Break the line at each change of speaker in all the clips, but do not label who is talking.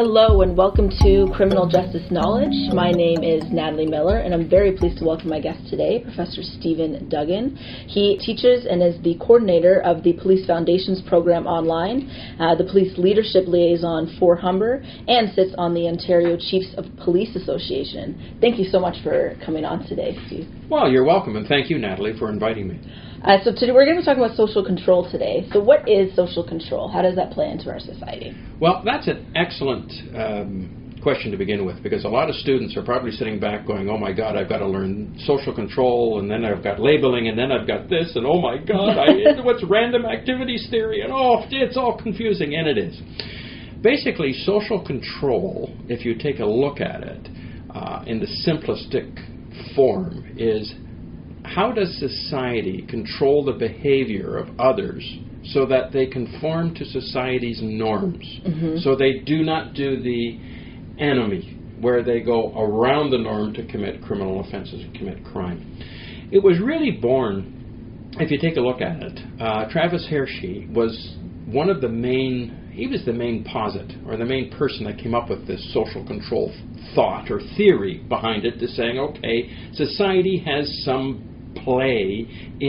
Hello and welcome to Criminal Justice Knowledge. My name is Natalie Miller and I'm very pleased to welcome my guest today, Professor Stephen Duggan. He teaches and is the coordinator of the Police Foundations program online, the Police Leadership Liaison for Humber, and sits on the Ontario Chiefs of Police Association. Thank you so much for coming on today, Steve.
Well, you're welcome, and thank you, Natalie, for inviting me.
So today we're going to be talking about social control today. So what is social control? How does that play into our society?
Well, that's an excellent question to begin with, because a lot of students are probably sitting back going, oh my God, I've got to learn social control, and then I've got labeling, and then I've got this, and oh my God, what's random activities theory, and it's all confusing, and it is. Basically, social control, if you take a look at it in the simplistic form, is how does society control the behavior of others so that they conform to society's norms, so they do not do the enemy, where they go around the norm to commit criminal offenses and commit crime. It was really born, if you take a look at it, Travis Hershey was one of the main, he was the main posit, or the main person that came up with this social control thought or theory behind it, to saying, okay, society has some play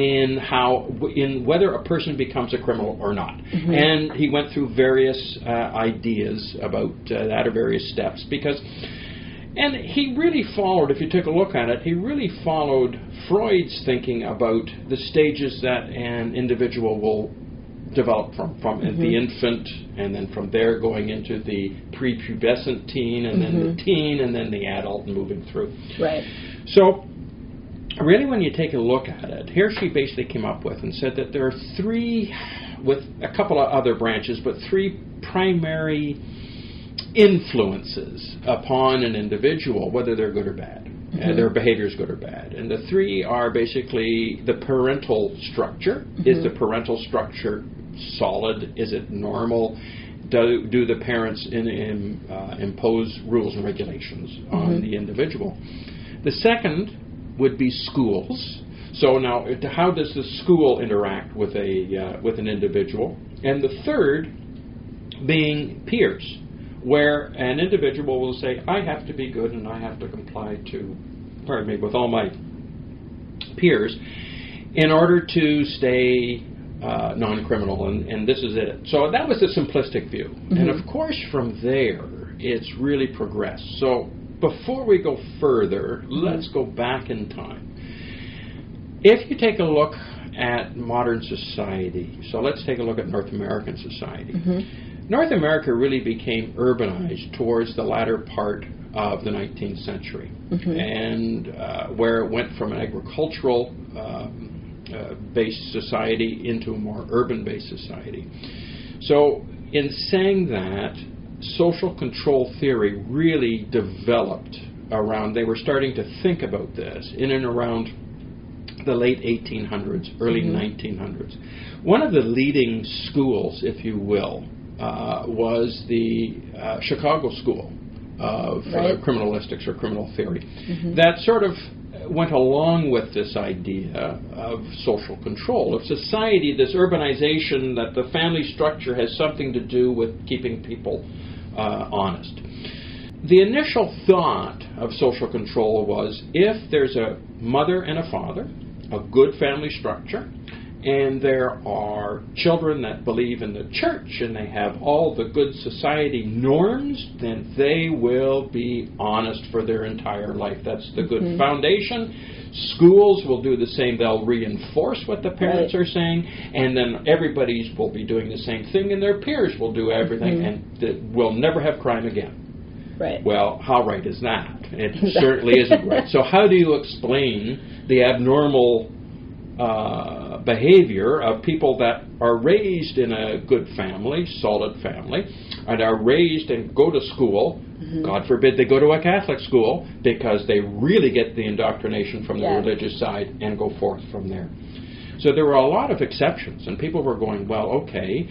in whether a person becomes a criminal or not. And he went through various ideas about that, or various steps, and he really followed, if you took a look at it, he really followed Freud's thinking about the stages that an individual will develop from the infant, and then from there going into the prepubescent teen, and then the teen, and then the adult, moving through.
Right.
So really, when you take a look at it, Hershey basically came up with and said that there are three, with a couple of other branches, but three primary influences upon an individual, whether they're good or bad, their behavior is good or bad. And the three are basically the parental structure. Is the parental structure solid? Is it normal? Do the parents impose rules and regulations on the individual? The second would be schools. So now, how does the school interact with an individual? And the third being peers, where an individual will say, I have to be good and I have to comply with all my peers in order to stay non-criminal, and this is it. So that was the simplistic view. And of course, from there, it's really progressed. So before we go further, let's go back in time. If you take a look at modern society, so let's take a look at North American society. North America really became urbanized towards the latter part of the 19th century, and where it went from an agricultural based society into a more urban-based society. So in saying that, social control theory really developed around, they were starting to think about this in and around the late 1800s, early 1900s. One of the leading schools, if you will, was the Chicago School of criminalistics, or criminal theory. That sort of went along with this idea of social control of society, this urbanization, that the family structure has something to do with keeping people honest. The initial thought of social control was, if there's a mother and a father, a good family structure, and there are children that believe in the church and they have all the good society norms, then they will be honest for their entire life. That's the good foundation. Schools will do the same. They'll reinforce what the parents are saying, and then everybody will be doing the same thing, and their peers will do everything, and we'll never have crime again.
Right.
Well, how right is that? It certainly isn't right. So how do you explain the abnormal behavior of people that are raised in a good family, solid family, and are raised and go to school? God forbid they go to a Catholic school, because they really get the indoctrination from the religious side and go forth from there. So there were a lot of exceptions, and people were going, well, okay,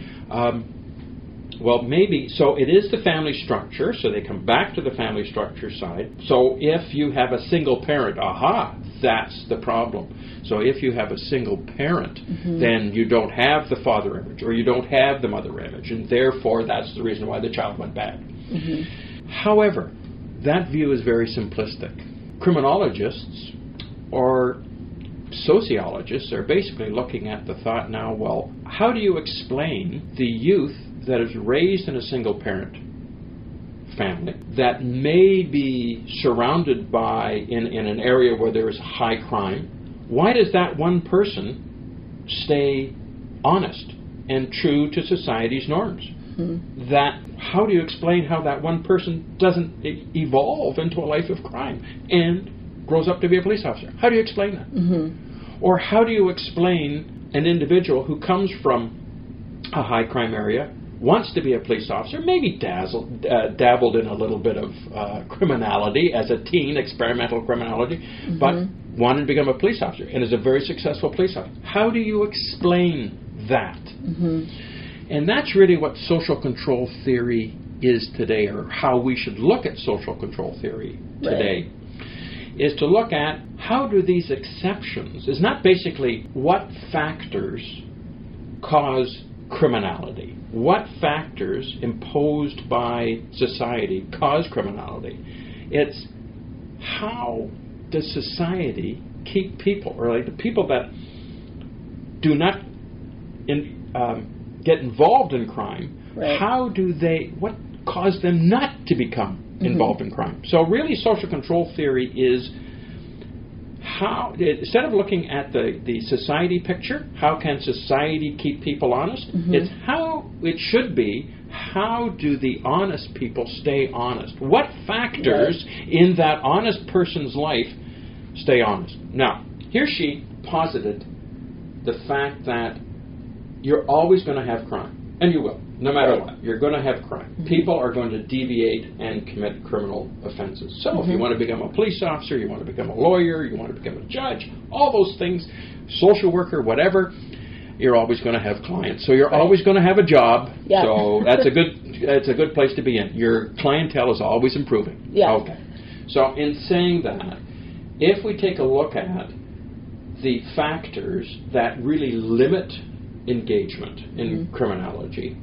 well, maybe, so it is the family structure, so they come back to the family structure side. So if you have a single parent, that's the problem. So if you have a single parent, then you don't have the father image or you don't have the mother image, and therefore that's the reason why the child went bad. However, that view is very simplistic. Criminologists or sociologists are basically looking at the thought now, well, how do you explain the youth that is raised in a single parent family that may be surrounded by, in an area where there is high crime? Why does that one person stay honest and true to society's norms? How do you explain how that one person doesn't evolve into a life of crime and grows up to be a police officer? How do you explain that? Or how do you explain an individual who comes from a high crime area, wants to be a police officer, maybe dabbled in a little bit of criminality as a teen, experimental criminality, but wanted to become a police officer and is a very successful police officer? How do you explain that? And that's really what social control theory is today, or how we should look at social control theory today, is to look at how do these exceptions, is not basically what factors cause criminality, what factors imposed by society cause criminality. It's how does society keep people, or like the people that do not get involved in crime, what caused them not to become involved in crime? So really social control theory is how, instead of looking at the society picture, how can society keep people honest, it's how it should be, how do the honest people stay honest? What factors in that honest person's life stay honest? Now, here she posited the fact that you're always going to have crime, and you will, no matter what. You're going to have crime. People are going to deviate and commit criminal offenses. So if you want to become a police officer, you want to become a lawyer, you want to become a judge, all those things, social worker, whatever, you're always going to have clients. So you're always going to have a job. So that's a good place to be in. Your clientele is always improving. Okay. So in saying that, if we take a look at the factors that really limit engagement in criminality,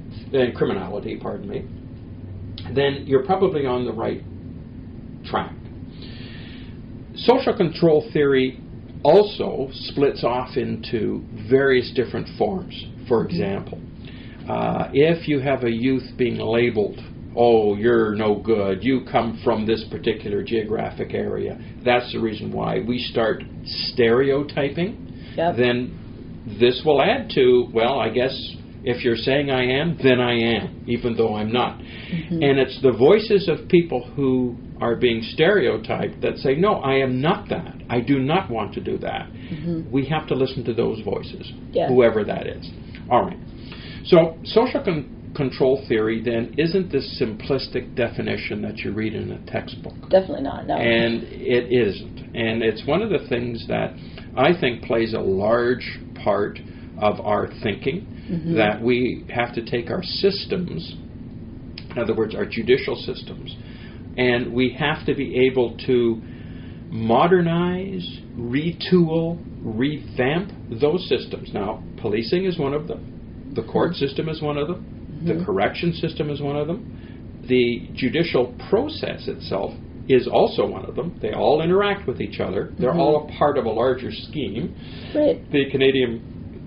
then you're probably on the right track. Social control theory also splits off into various different forms. For example, if you have a youth being labeled, oh, you're no good, you come from this particular geographic area, that's the reason why we start stereotyping, then this will add to, well, I guess if you're saying I am, then I am, even though I'm not. And it's the voices of people who are being stereotyped that say, no, I am not that. I do not want to do that. We have to listen to those voices, whoever that is. All right. So social control theory then isn't this simplistic definition that you read in a textbook.
Definitely not, no.
And it isn't. And it's one of the things that I think plays a large part of our thinking, that we have to take our systems, in other words, our judicial systems, and we have to be able to modernize, retool, revamp those systems. Now, policing is one of them. The court system is one of them. The correction system is one of them. The judicial process itself is also one of them. They all interact with each other. They're all a part of a larger scheme. The Canadian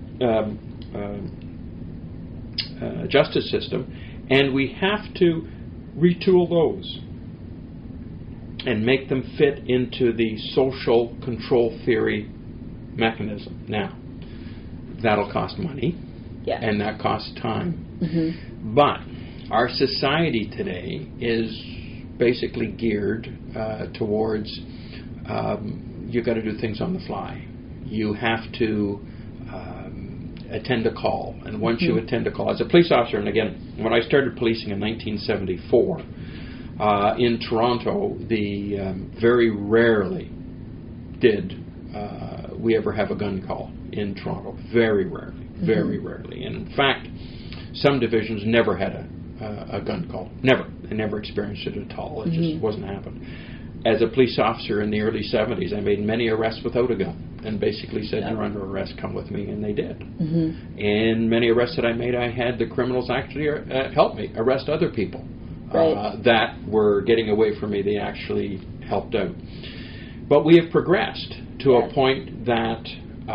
justice system, and we have to retool those and make them fit into the social control theory mechanism. Now, that'll cost money, and that costs time. But our society today is basically geared towards you've got to do things on the fly. You have to attend a call, and once you attend a call, as a police officer, and again, when I started policing in 1974 in Toronto, very rarely did we ever have a gun call in Toronto. Very rarely, very rarely. And in fact, some divisions never had a gun call. Never. They never experienced it at all. It just wasn't happening. as a police officer in the early 70s, I made many arrests without a gun and basically said, you're under arrest, come with me, and they did. And many arrests that I made, I had the criminals actually help me arrest other people that were getting away from me. They actually helped out. But we have progressed to a point that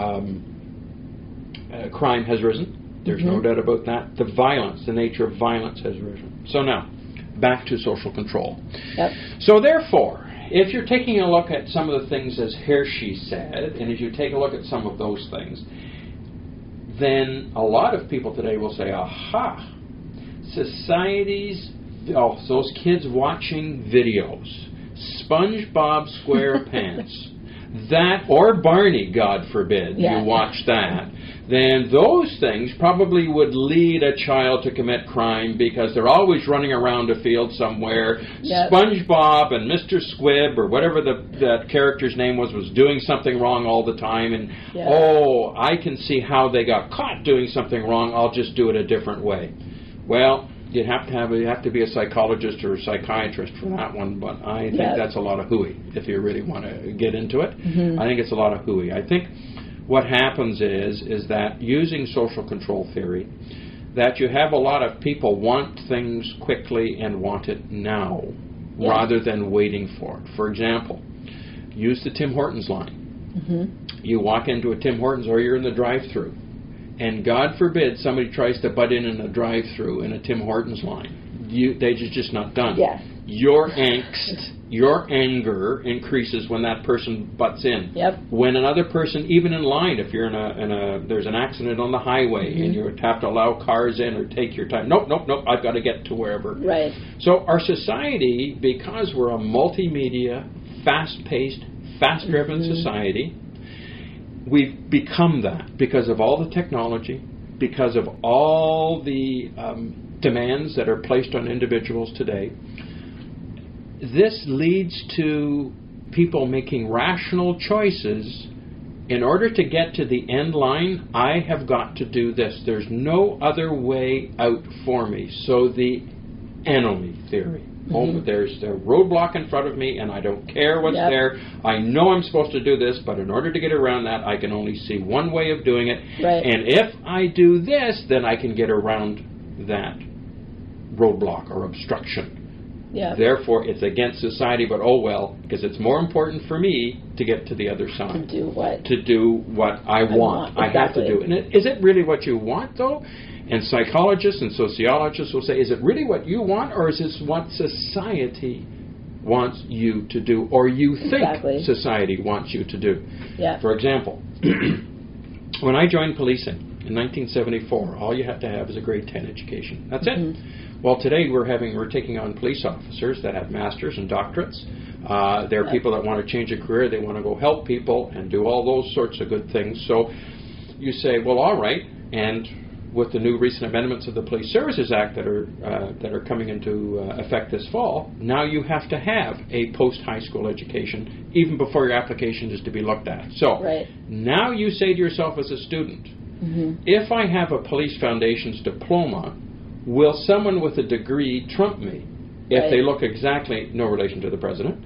crime has risen. There's no doubt about that. The violence, the nature of violence has risen. So now, back to social control. So therefore, if you're taking a look at some of the things as Hershey said, and if you take a look at some of those things, then a lot of people today will say, aha, society's, those kids watching videos, SpongeBob SquarePants, that, or Barney, God forbid, you watch that, then those things probably would lead a child to commit crime because they're always running around a field somewhere. SpongeBob and Mr. Squibb, or whatever that character's name was doing something wrong all the time, and I can see how they got caught doing something wrong, I'll just do it a different way. Well, you have to be a psychologist or a psychiatrist for that one, but I think that's a lot of hooey if you really want to get into it. I think it's a lot of hooey. I think what happens is that using social control theory, that you have a lot of people want things quickly and want it now rather than waiting for it. For example, use the Tim Hortons line. You walk into a Tim Hortons or you're in the drive-thru, and God forbid somebody tries to butt in a drive-thru in a Tim Hortons line. They're just not done. Your angst, your anger increases when that person butts in. When another person, even in line, if you're there's an accident on the highway and you have to allow cars in or take your time. Nope, I've got to get to wherever. So our society, because we're a multimedia, fast-paced, fast-driven society, we've become that because of all the technology, because of all the demands that are placed on individuals today. This leads to people making rational choices. In order to get to the end line, I have got to do this. There's no other way out for me. So the enemy theory. There's a roadblock in front of me, and I don't care what's there. I know I'm supposed to do this, but in order to get around that, I can only see one way of doing it. And if I do this, then I can get around that roadblock or obstruction. Therefore, it's against society, but oh well, because it's more important for me to get to the other side. To do what I want. I have to do. And is it really what you want, though? And psychologists and sociologists will say, is it really what you want, or is this what society wants you to do, or you think society wants you to do? For example, when I joined policing in 1974, all you had to have is a grade 10 education. That's it. Well, today we're taking on police officers that have masters and doctorates. There are people that want to change a career. They want to go help people and do all those sorts of good things. So you say, well, all right. And with the new recent amendments of the Police Services Act that are coming into effect this fall, now you have to have a post-high school education even before your application is to be looked at. So now you say to yourself as a student, if I have a Police Foundations diploma, will someone with a degree trump me if they look exactly, no relation to the president,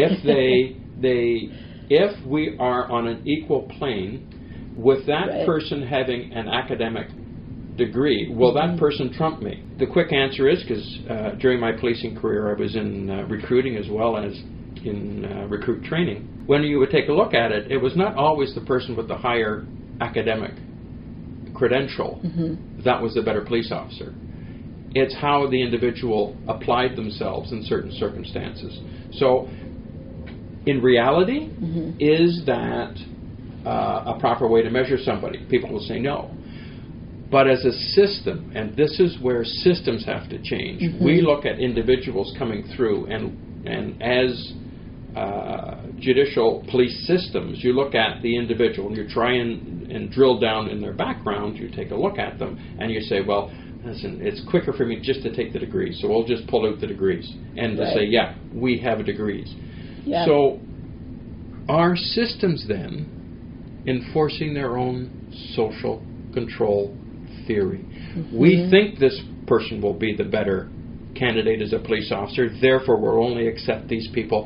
if we are on an equal plane with that person having an academic degree, will that person trump me? The quick answer is, because during my policing career I was in recruiting as well as in recruit training. When you would take a look at it, it was not always the person with the higher academic credential that was the better police officer. It's how the individual applied themselves in certain circumstances. So, in reality, is that a proper way to measure somebody? People will say no. But as a system, and this is where systems have to change, we look at individuals coming through, and as judicial police systems, you look at the individual, and you try and drill down in their background, you take a look at them, and you say, well, listen, it's quicker for me just to take the degrees, so we'll just pull out the degrees and to say, yeah, we have degrees. So are systems then enforcing their own social control theory? We think this person will be the better candidate as a police officer, therefore we'll only accept these people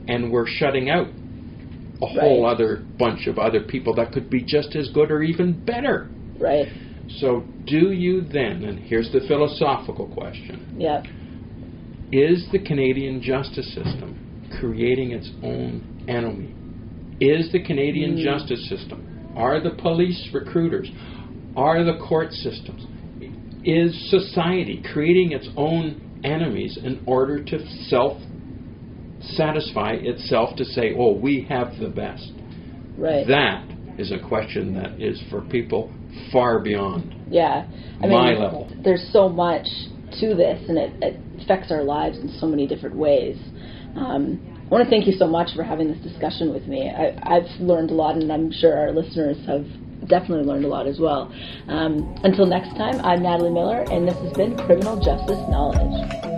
and we're shutting out a whole other bunch of other people that could be just as good or even better.
Right.
So do you then, and here's the philosophical question,
Yeah.
is the Canadian justice system creating its own enemy? Is the Canadian justice system, are the police recruiters, are the court systems, is society creating its own enemies in order to satisfy itself to say, oh, we have the best?
Right.
That is a question that is for people far beyond
my
level.
There's so much to this, and it affects our lives in so many different ways. I want to thank you so much for having this discussion with me. I've learned a lot, and I'm sure our listeners have definitely learned a lot as well. Until next time, I'm Natalie Miller, and this has been Criminal Justice Knowledge.